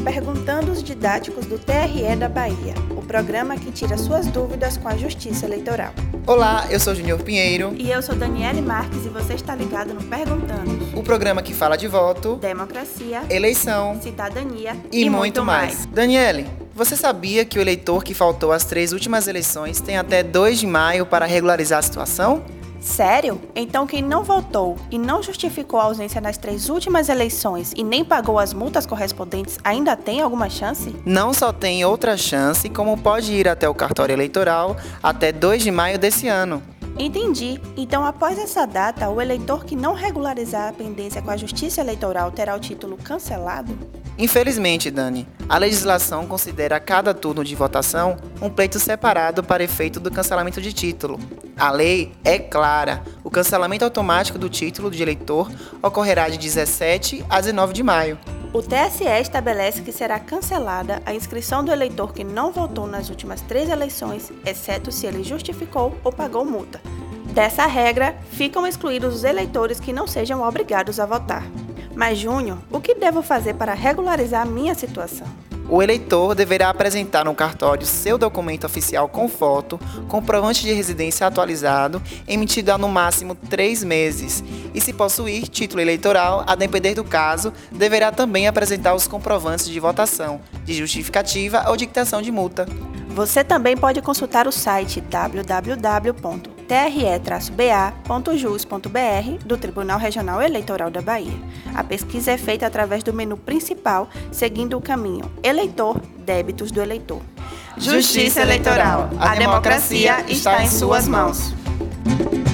Perguntandos Didáticos do TRE da Bahia, o programa que tira suas dúvidas com a Justiça Eleitoral. Olá, eu sou Júnior Pinheiro. E eu sou Daniele Marques e você está ligado no Perguntandos, O programa que fala de voto, democracia, eleição cidadania e muito mais. Daniele, você sabia que o eleitor que faltou às 3 últimas eleições tem até 2 de maio para regularizar a situação? Sério? Então quem não votou e não justificou a ausência nas 3 últimas eleições e nem pagou as multas correspondentes ainda tem alguma chance? Não só tem outra chance, como pode ir até o cartório eleitoral até 2 de maio desse ano. Entendi. Então, após essa data, o eleitor que não regularizar a pendência com a Justiça Eleitoral terá o título cancelado? Infelizmente, Dani, a legislação considera cada turno de votação um pleito separado para efeito do cancelamento de título. A lei é clara. O cancelamento automático do título de eleitor ocorrerá de 17 a 19 de maio. O TSE estabelece que será cancelada a inscrição do eleitor que não votou nas últimas 3 eleições, exceto se ele justificou ou pagou multa. Dessa regra, ficam excluídos os eleitores que não sejam obrigados a votar. Mas, Júnior, o que devo fazer para regularizar a minha situação? O eleitor deverá apresentar no cartório seu documento oficial com foto, comprovante de residência atualizado, emitido há no máximo 3 meses. E se possuir título eleitoral, a depender do caso, deverá também apresentar os comprovantes de votação, de justificativa ou dictação de multa. Você também pode consultar o site www.tre-ba.jus.br do Tribunal Regional Eleitoral da Bahia. A pesquisa é feita através do menu principal, seguindo o caminho Eleitor, Débitos do Eleitor. Justiça Eleitoral. A democracia está em suas mãos.